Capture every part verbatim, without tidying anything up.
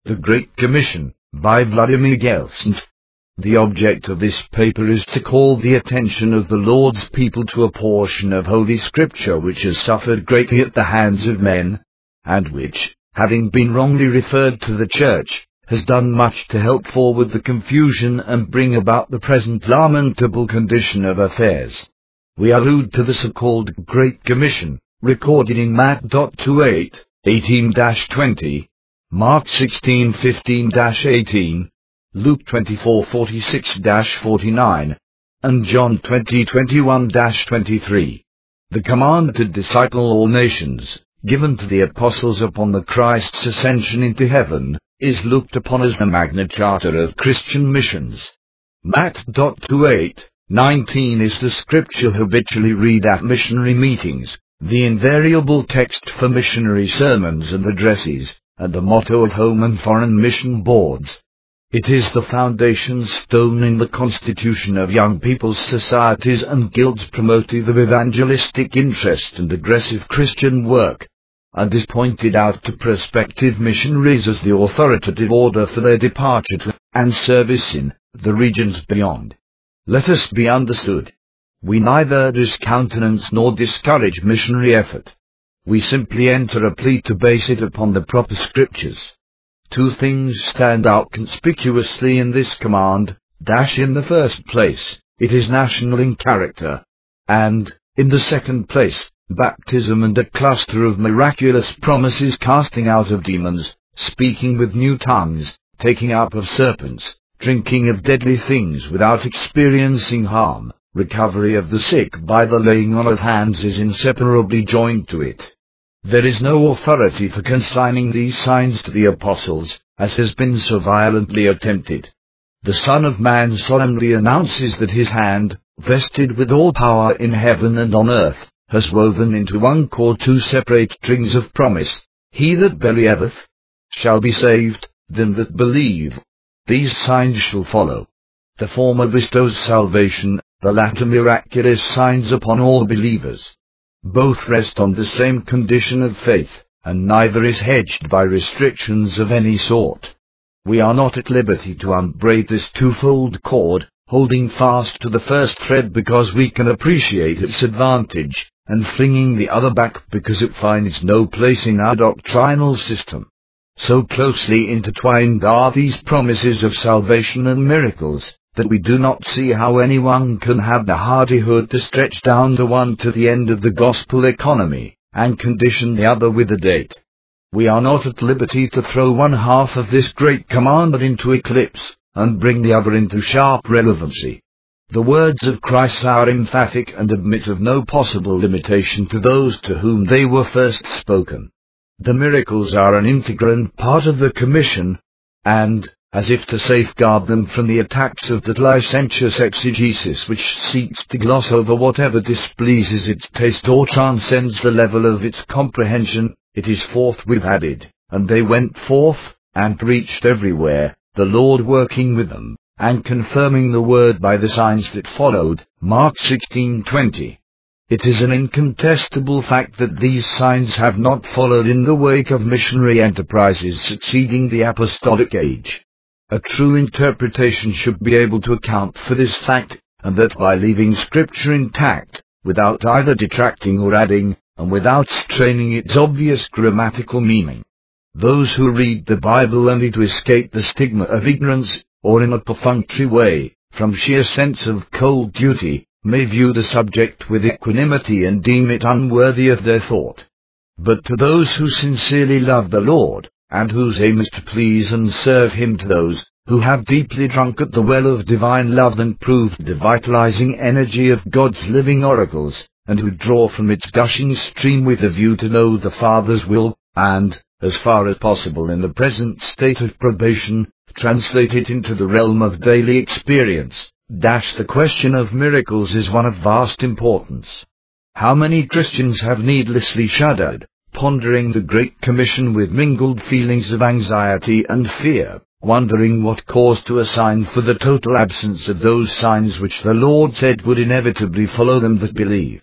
The Great Commission, by Vladimir Gelsant. The object of this paper is to call the attention of the Lord's people to a portion of Holy Scripture which has suffered greatly at the hands of men, and which, having been wrongly referred to the Church, has done much to help forward the confusion and bring about the present lamentable condition of affairs. We allude to the so-called Great Commission, recorded in Matt twenty-eight, eighteen to twenty, Mark sixteen, fifteen to eighteen, Luke twenty-four, forty-six to forty-nine, and John twenty, twenty-one to twenty-three. The command to disciple all nations, given to the apostles upon the Christ's ascension into heaven, is looked upon as the Magna Charta of Christian missions. Matt twenty-eight, nineteen is the scripture habitually read at missionary meetings, the invariable text for missionary sermons and addresses, and the motto of home and foreign mission boards. It is the foundation stone in the constitution of young people's societies and guilds promotive of evangelistic interest and aggressive Christian work, and is pointed out to prospective missionaries as the authoritative order for their departure to and service in the regions beyond. Let us be understood. We neither discountenance nor discourage missionary effort. We simply enter a plea to base it upon the proper scriptures. Two things stand out conspicuously in this command. Dash in the first place, it is national in character, and, in the second place, baptism and a cluster of miraculous promises, casting out of demons, speaking with new tongues, taking up of serpents, drinking of deadly things without experiencing harm, recovery of the sick by the laying on of hands is inseparably joined to it. There is no authority for consigning these signs to the apostles, as has been so violently attempted. The Son of Man solemnly announces that his hand, vested with all power in heaven and on earth, has woven into one cord two separate strings of promise. He that believeth shall be saved, them that believe. These signs shall follow. The former bestows salvation, the latter miraculous signs upon all believers. Both rest on the same condition of faith, and neither is hedged by restrictions of any sort. We are not at liberty to unbraid this twofold cord, holding fast to the first thread because we can appreciate its advantage, and flinging the other back because it finds no place in our doctrinal system. So closely intertwined are these promises of salvation and miracles, that we do not see how anyone can have the hardihood to stretch down the one to the end of the gospel economy, and condition the other with a date. We are not at liberty to throw one half of this great commandment into eclipse, and bring the other into sharp relevancy. The words of Christ are emphatic and admit of no possible limitation to those to whom they were first spoken. The miracles are an integral part of the commission, and, as if to safeguard them from the attacks of that licentious exegesis which seeks to gloss over whatever displeases its taste or transcends the level of its comprehension, it is forthwith added, and they went forth, and preached everywhere, the Lord working with them, and confirming the word by the signs that followed. Mark sixteen, twenty. It is an incontestable fact that these signs have not followed in the wake of missionary enterprises succeeding the apostolic age. A true interpretation should be able to account for this fact, and that by leaving Scripture intact, without either detracting or adding, and without straining its obvious grammatical meaning. Those who read the Bible only to escape the stigma of ignorance, or in a perfunctory way, from sheer sense of cold duty, may view the subject with equanimity and deem it unworthy of their thought. But to those who sincerely love the Lord, and whose aim is to please and serve Him, to those who have deeply drunk at the well of divine love and proved the vitalizing energy of God's living oracles, and who draw from its gushing stream with a view to know the Father's will, and, as far as possible in the present state of probation, translate it into the realm of daily experience. Dash the question of miracles is one of vast importance. How many Christians have needlessly shuddered, pondering the Great Commission with mingled feelings of anxiety and fear, wondering what cause to assign for the total absence of those signs which the Lord said would inevitably follow them that believe.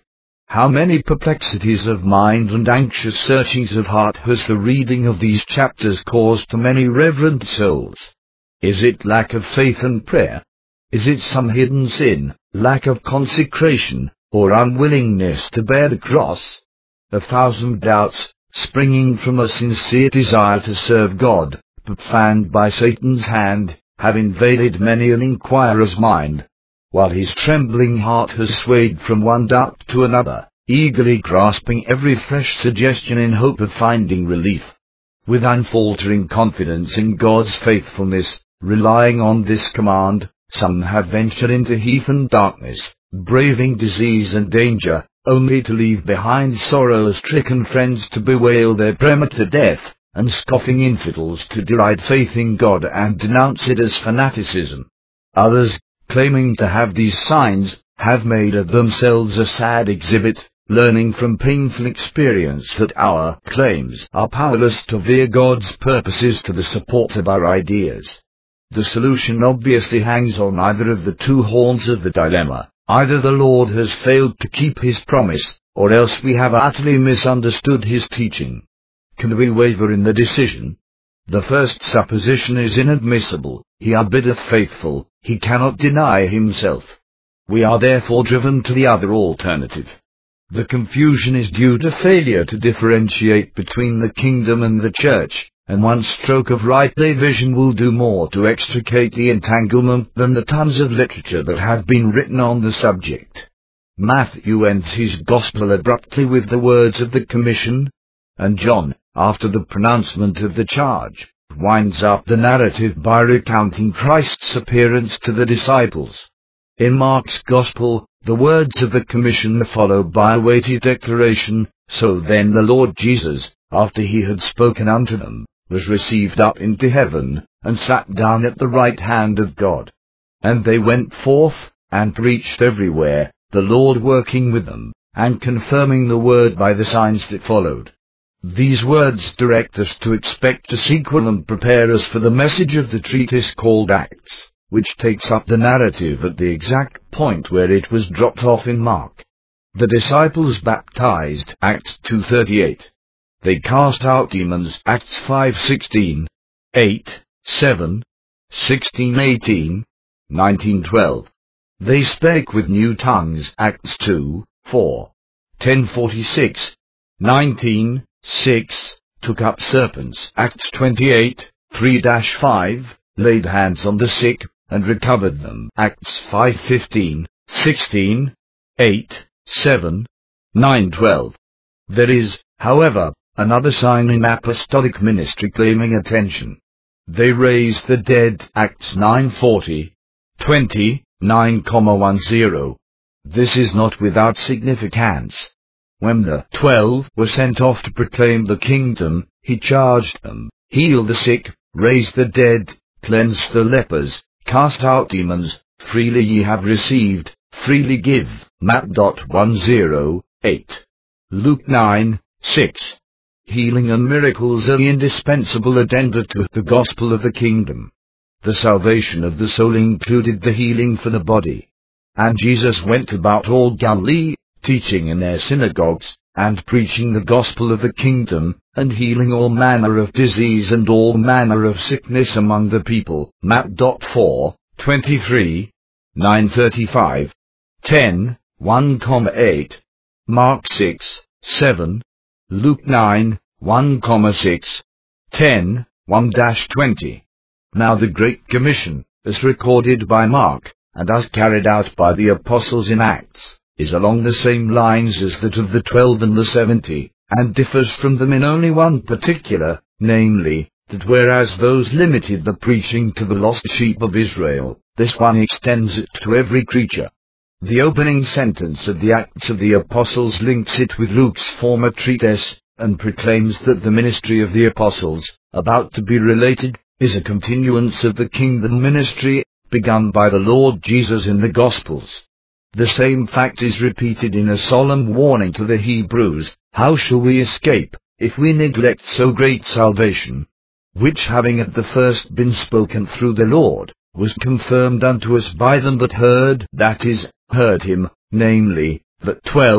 How many perplexities of mind and anxious searchings of heart has the reading of these chapters caused to many reverent souls? Is it lack of faith and prayer? Is it some hidden sin, lack of consecration, or unwillingness to bear the cross? A thousand doubts, springing from a sincere desire to serve God, but fanned by Satan's hand, have invaded many an inquirer's mind, while his trembling heart has swayed from one doubt to another, eagerly grasping every fresh suggestion in hope of finding relief. With unfaltering confidence in God's faithfulness, relying on this command, some have ventured into heathen darkness, braving disease and danger, only to leave behind sorrow-stricken friends to bewail their premature death, and scoffing infidels to deride faith in God and denounce it as fanaticism. Others, claiming to have these signs, have made of themselves a sad exhibit, learning from painful experience that our claims are powerless to veer God's purposes to the support of our ideas. The solution obviously hangs on either of the two horns of the dilemma. Either the Lord has failed to keep his promise, or else we have utterly misunderstood his teaching. Can we waver in the decision? The first supposition is inadmissible. He abideth faithful, he cannot deny himself. We are therefore driven to the other alternative. The confusion is due to failure to differentiate between the kingdom and the church, and one stroke of right division will do more to extricate the entanglement than the tons of literature that have been written on the subject. Matthew ends his gospel abruptly with the words of the commission, and John, after the pronouncement of the charge, winds up the narrative by recounting Christ's appearance to the disciples. In Mark's gospel, the words of the commission are followed by a weighty declaration, "So then the Lord Jesus, after he had spoken unto them, was received up into heaven, and sat down at the right hand of God. And they went forth, and preached everywhere, the Lord working with them, and confirming the word by the signs that followed." These words direct us to expect a sequel and prepare us for the message of the treatise called Acts, which takes up the narrative at the exact point where it was dropped off in Mark. The disciples baptized, Acts two thirty-eight. They cast out demons, Acts five sixteen, eight, seven, sixteen eighteen, nineteen twelve. They spake with new tongues, Acts two, four, ten forty-six, nineteen, six, took up serpents, Acts twenty-eight, three five, laid hands on the sick, and recovered them, Acts five fifteen, sixteen, eight, seven, nine twelve. There is, however, another sign in apostolic ministry claiming attention. They raised the dead, Acts nine forty, twenty, nine ten. This is not without significance. When the twelve were sent off to proclaim the kingdom, he charged them, "Heal the sick, raise the dead, cleanse the lepers, cast out demons, freely ye have received, freely give." Mark one oh eight. Luke nine, six. Healing and miracles are the indispensable addenda to the gospel of the kingdom. The salvation of the soul included the healing for the body. And Jesus went about all Galilee, teaching in their synagogues, and preaching the gospel of the kingdom, and healing all manner of disease and all manner of sickness among the people. Mark four, twenty-three, nine thirty-five, ten, one eight, Mark six, seven, Luke nine, one six, ten, one twenty. Now the Great Commission, as recorded by Mark, and as carried out by the apostles in Acts, is along the same lines as that of the twelve and the seventy, and differs from them in only one particular, namely, that whereas those limited the preaching to the lost sheep of Israel, this one extends it to every creature. The opening sentence of the Acts of the Apostles links it with Luke's former treatise, and proclaims that the ministry of the apostles, about to be related, is a continuance of the kingdom ministry, begun by the Lord Jesus in the Gospels. The same fact is repeated in a solemn warning to the Hebrews, "How shall we escape, if we neglect so great salvation, which having at the first been spoken through the Lord, was confirmed unto us by them that heard," that is, heard him, namely, the twelve,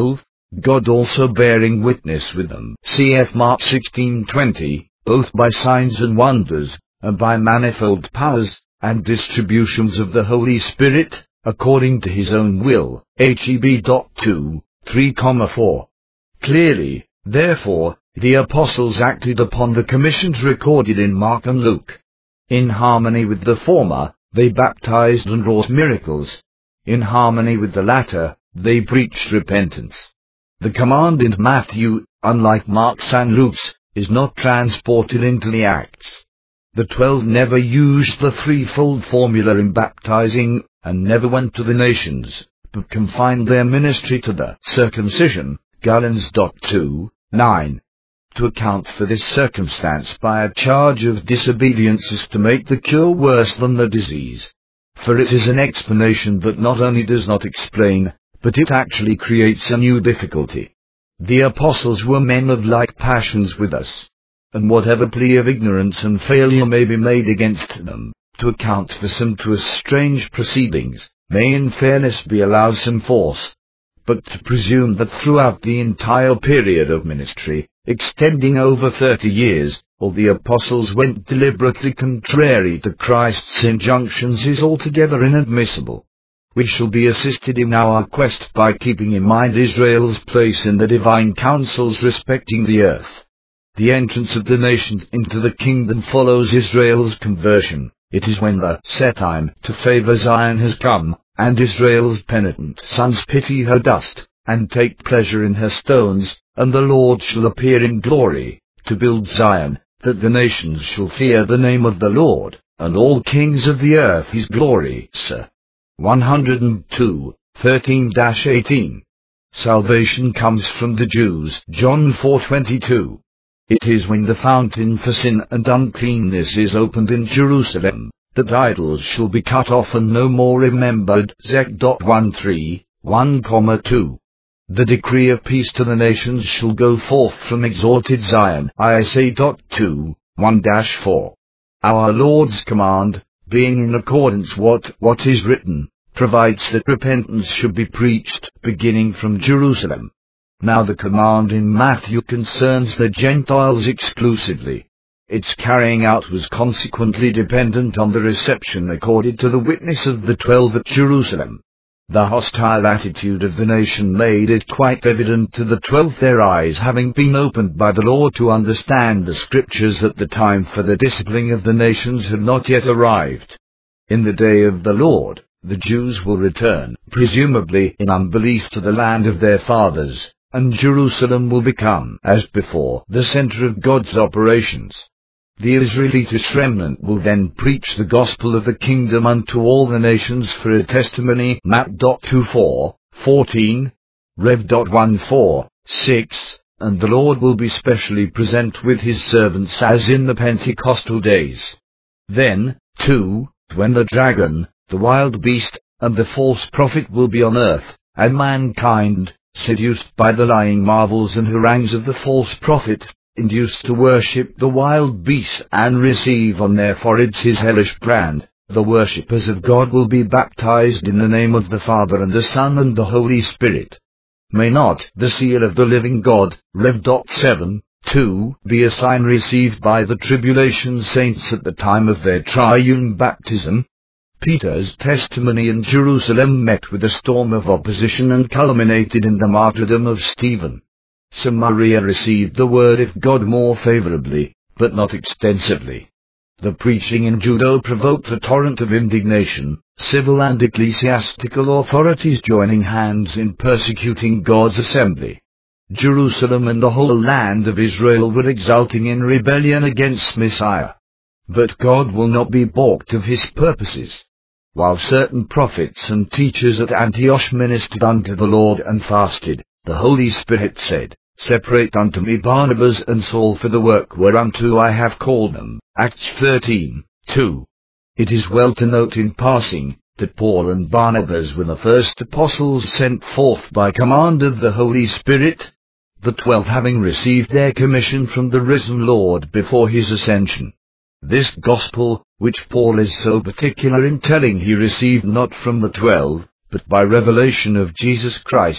God also bearing witness with them. Cf. Mark sixteen twenty, both by signs and wonders, and by manifold powers, and distributions of the Holy Spirit, according to his own will. Heb. two, three, four. Clearly, therefore, the apostles acted upon the commissions recorded in Mark and Luke. In harmony with the former, they baptized and wrought miracles. In harmony with the latter, they preached repentance. The command in Matthew, unlike Mark's and Luke's, is not transported into the Acts. The twelve never used the threefold formula in baptizing, and never went to the nations, but confined their ministry to the circumcision. Galatians two, nine. To account for this circumstance by a charge of disobedience is to make the cure worse than the disease. For it is an explanation that not only does not explain, but it actually creates a new difficulty. The apostles were men of like passions with us. And whatever plea of ignorance and failure may be made against them, to account for some to us strange proceedings, may in fairness be allowed some force. But to presume that throughout the entire period of ministry, extending over thirty years, all the apostles went deliberately contrary to Christ's injunctions is altogether inadmissible. We shall be assisted in our quest by keeping in mind Israel's place in the divine councils respecting the earth. The entrance of the nations into the kingdom follows Israel's conversion. It is when the set time to favor Zion has come, and Israel's penitent sons pity her dust, and take pleasure in her stones, and the Lord shall appear in glory, to build Zion, that the nations shall fear the name of the Lord, and all kings of the earth his glory. Sir. one oh two, thirteen to eighteen. Salvation comes from the Jews. John four twenty-two. It is when the fountain for sin and uncleanness is opened in Jerusalem, that idols shall be cut off and no more remembered. Zech. thirteen, one, two. The decree of peace to the nations shall go forth from exalted Zion. Isaiah two, one to four. Our Lord's command, being in accordance what what is written, provides that repentance should be preached, beginning from Jerusalem. Now the command in Matthew concerns the Gentiles exclusively. Its carrying out was consequently dependent on the reception accorded to the witness of the twelve at Jerusalem. The hostile attitude of the nation made it quite evident to the twelve, their eyes having been opened by the Lord to understand the Scriptures, that the time for the disciplining of the nations had not yet arrived. In the day of the Lord, the Jews will return, presumably in unbelief, to the land of their fathers, and Jerusalem will become, as before, the center of God's operations. The Israelitish remnant will then preach the gospel of the kingdom unto all the nations for a testimony. Matt. twenty-four, fourteen, Rev. fourteen, six, and the Lord will be specially present with his servants as in the Pentecostal days. Then, too, when the dragon, the wild beast, and the false prophet will be on earth, and mankind, seduced by the lying marvels and harangues of the false prophet, induced to worship the wild beast and receive on their foreheads his hellish brand, the worshippers of God will be baptized in the name of the Father and the Son and the Holy Spirit. May not the seal of the living God, Rev. seven, two, be a sign received by the tribulation saints at the time of their triune baptism? Peter's testimony in Jerusalem met with a storm of opposition and culminated in the martyrdom of Stephen. Samaria received the word of God more favorably, but not extensively. The preaching in Judah provoked a torrent of indignation, civil and ecclesiastical authorities joining hands in persecuting God's assembly. Jerusalem and the whole land of Israel were exulting in rebellion against Messiah. But God will not be balked of his purposes. While certain prophets and teachers at Antioch ministered unto the Lord and fasted, the Holy Spirit said, Separate unto me Barnabas and Saul for the work whereunto I have called them. Acts thirteen, two. It is well to note in passing, that Paul and Barnabas were the first apostles sent forth by command of the Holy Spirit, the twelve having received their commission from the risen Lord before his ascension. This gospel, which Paul is so particular in telling he received not from the twelve, but by revelation of Jesus Christ,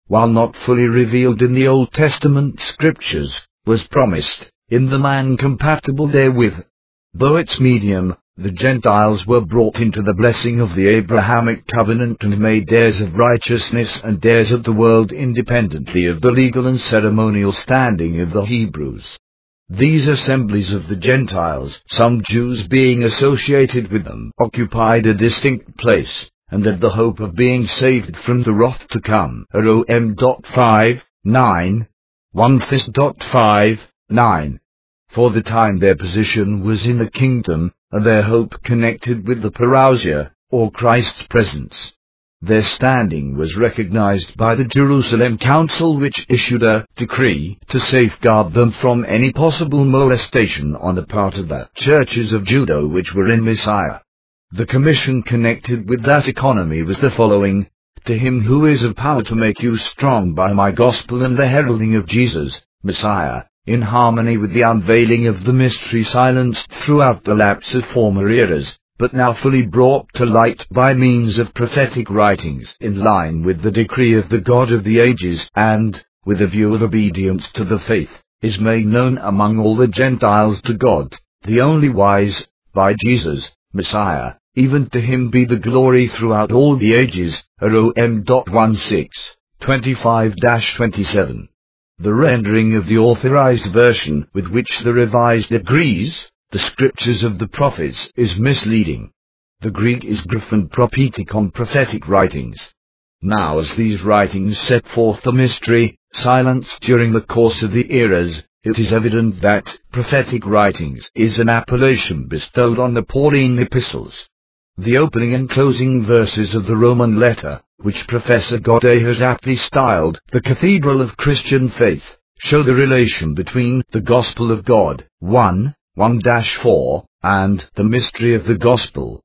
while not fully revealed in the Old Testament scriptures, was promised, in the man compatible therewith. Though its medium, the Gentiles were brought into the blessing of the Abrahamic covenant and made heirs of righteousness and heirs of the world independently of the legal and ceremonial standing of the Hebrews. These assemblies of the Gentiles, some Jews being associated with them, occupied a distinct place, and had the hope of being saved from the wrath to come. Rom. five, nine, First Thess. five, nine. For the time their position was in the kingdom, and their hope connected with the parousia, or Christ's presence. Their standing was recognized by the Jerusalem Council, which issued a decree to safeguard them from any possible molestation on the part of the churches of Judah which were in Messiah. The commission connected with that economy was the following: To him who is of power to make you strong by my gospel and the heralding of Jesus, Messiah, in harmony with the unveiling of the mystery silenced throughout the lapse of former eras, but now fully brought to light by means of prophetic writings in line with the decree of the God of the ages, and, with a view of obedience to the faith, is made known among all the Gentiles to God, the only wise, by Jesus, Messiah. Even to him be the glory throughout all the ages. Rom. sixteen, twenty-five to twenty-seven. The rendering of the authorized version with which the Revised agrees, the scriptures of the prophets, is misleading. The Greek is Griffin Propheticon, prophetic writings. Now as these writings set forth the mystery, silenced during the course of the eras, it is evident that prophetic writings is an appellation bestowed on the Pauline epistles. The opening and closing verses of the Roman letter, which Professor Godet has aptly styled the Cathedral of Christian Faith, show the relation between the Gospel of God, one, one to four, and the mystery of the Gospel,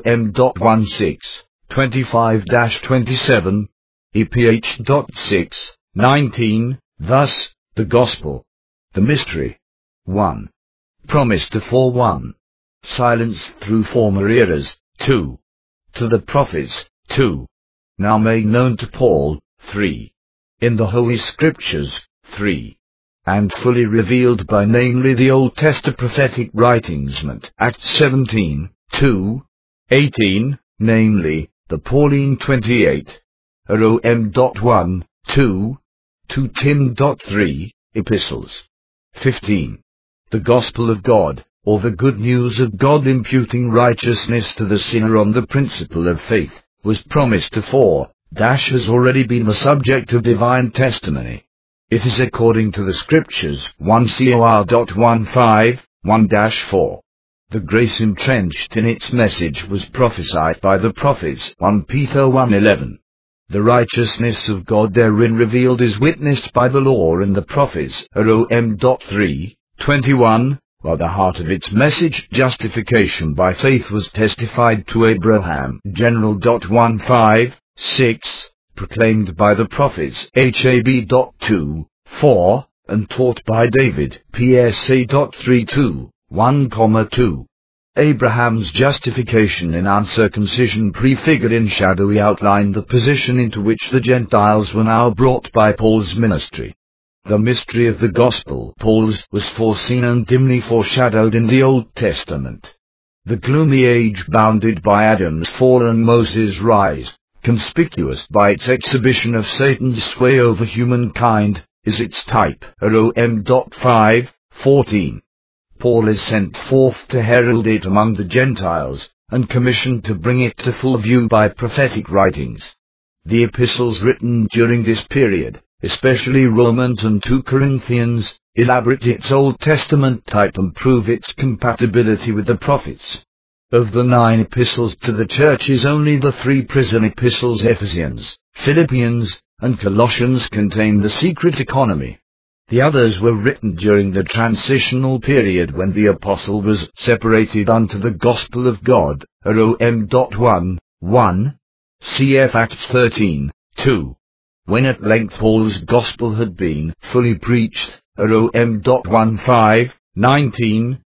Rom. sixteen, twenty-five to twenty-seven, E P H six, nineteen, thus, the Gospel, the mystery, one. Promised to four one. Silenced through former eras, two. To the prophets, two. Now made known to Paul, three. In the Holy Scriptures, three. And fully revealed by namely the Old Testament prophetic writings, Acts seventeen, two, eighteen, namely, the Pauline twenty-eight, Rom. one, two, two Tim. three, epistles. fifteen. The Gospel of God, or the good news of God imputing righteousness to the sinner on the principle of faith, was promised to four, dash has already been the subject of divine testimony. It is according to the Scriptures, First Cor. fifteen, one to four. The grace entrenched in its message was prophesied by the prophets, First Peter one eleven. The righteousness of God therein revealed is witnessed by the law and the prophets, Rom. three, twenty-one, while the heart of its message, justification by faith, was testified to Abraham, General. fifteen, six, proclaimed by the prophets, Hab. two, four, and taught by David, P S A. thirty-two, one, two. Abraham's justification in uncircumcision prefigured in shadowy outline the position into which the Gentiles were now brought by Paul's ministry. The mystery of the gospel, Paul's, was foreseen and dimly foreshadowed in the Old Testament. The gloomy age bounded by Adam's fall and Moses' rise, conspicuous by its exhibition of Satan's sway over humankind, is its type. Rom. five, fourteen. Paul is sent forth to herald it among the Gentiles, and commissioned to bring it to full view by prophetic writings. The epistles written during this period, especially Romans and two Corinthians, elaborate its Old Testament type and prove its compatibility with the prophets. Of the nine epistles to the churches, only the three prison epistles, Ephesians, Philippians, and Colossians, contain the secret economy. The others were written during the transitional period when the apostle was separated unto the gospel of God, Rom. one, one, cf. Acts thirteen, two. When at length Paul's gospel had been fully preached, Rom. fifteen, nineteen,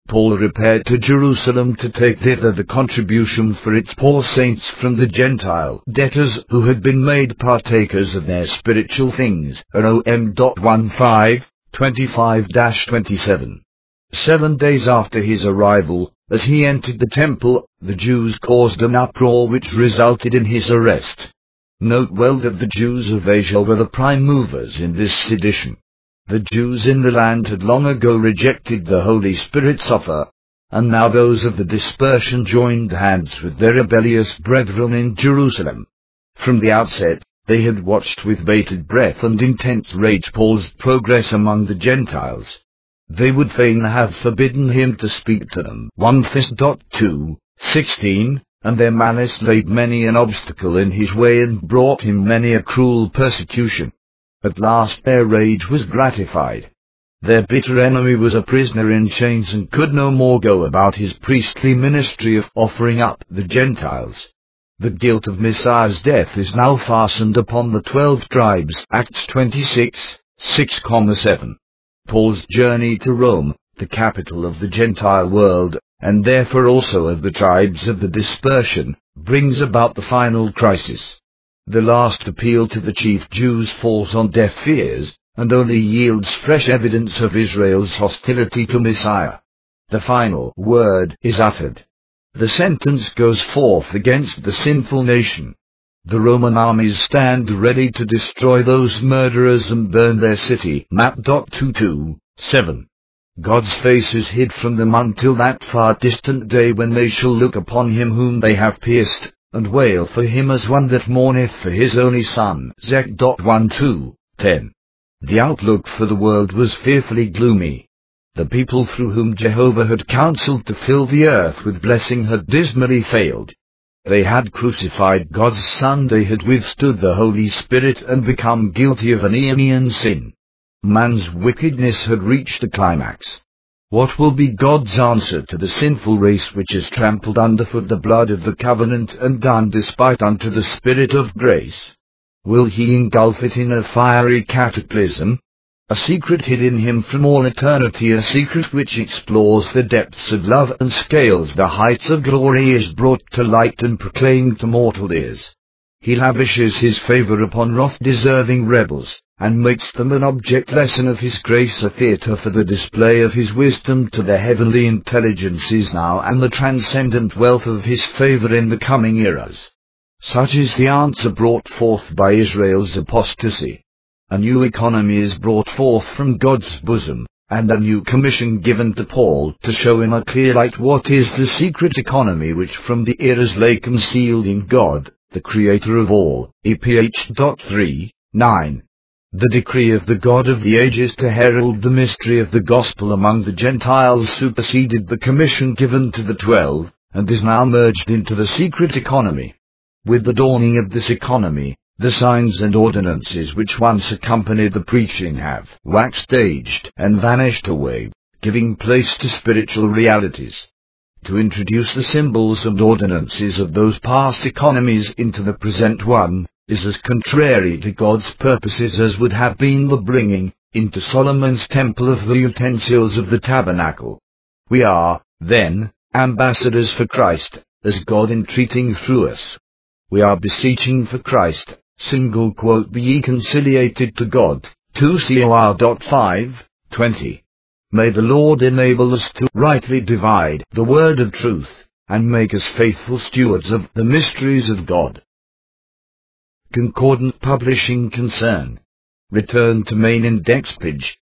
Paul repaired to Jerusalem to take thither the contribution for its poor saints from the Gentile debtors who had been made partakers of their spiritual things. Rom. fifteen, twenty-five to twenty-seven. Seven days after his arrival, as he entered the temple, the Jews caused an uproar which resulted in his arrest. Note well that the Jews of Asia were the prime movers in this sedition. The Jews in the land had long ago rejected the Holy Spirit's offer, and now those of the dispersion joined hands with their rebellious brethren in Jerusalem. From the outset, they had watched with bated breath and intense rage Paul's progress among the Gentiles. They would fain have forbidden him to speak to them. First Thessalonians two, sixteen, and their malice laid many an obstacle in his way and brought him many a cruel persecution. At last their rage was gratified. Their bitter enemy was a prisoner in chains and could no more go about his priestly ministry of offering up the Gentiles. The guilt of Messiah's death is now fastened upon the twelve tribes. Acts twenty-six, six to seven. Paul's journey to Rome, the capital of the Gentile world, and therefore also of the tribes of the dispersion, brings about the final crisis. The last appeal to the chief Jews falls on deaf ears, and only yields fresh evidence of Israel's hostility to Messiah. The final word is uttered. The sentence goes forth against the sinful nation. The Roman armies stand ready to destroy those murderers and burn their city. Map twenty-two, seven. God's face is hid from them until that far distant day when they shall look upon him whom they have pierced, and wail for him as one that mourneth for his only son. Zech one two, ten. The outlook for the world was fearfully gloomy. The people through whom Jehovah had counseled to fill the earth with blessing had dismally failed. They had crucified God's Son, they had withstood the Holy Spirit and become guilty of an aeonian sin. Man's wickedness had reached a climax. What will be God's answer to the sinful race which has trampled underfoot the blood of the covenant and done despite unto the Spirit of grace? Will he engulf it in a fiery cataclysm? A secret hid in him from all eternity, a secret which explores the depths of love and scales the heights of glory, is brought to light and proclaimed to mortal ears. He lavishes his favor upon wrath-deserving rebels, and makes them an object lesson of his grace, a theatre for the display of his wisdom to the heavenly intelligences now and the transcendent wealth of his favor in the coming eras. Such is the answer brought forth by Israel's apostasy. A new economy is brought forth from God's bosom, and a new commission given to Paul to show in a clear light what is the secret economy which from the eras lay concealed in God, the Creator of all. E P H three, nine. The decree of the God of the ages to herald the mystery of the gospel among the Gentiles superseded the commission given to the twelve, and is now merged into the secret economy. With the dawning of this economy, the signs and ordinances which once accompanied the preaching have waxed aged and vanished away, giving place to spiritual realities. To introduce the symbols and ordinances of those past economies into the present one, is as contrary to God's purposes as would have been the bringing into Solomon's temple of the utensils of the tabernacle. We are, then, ambassadors for Christ, as God entreating through us. We are beseeching for Christ, single quote, be ye conciliated to God. two Cor five, twenty. May the Lord enable us to rightly divide the word of truth, and make us faithful stewards of the mysteries of God. Concordant Publishing Concern. Return to main index page.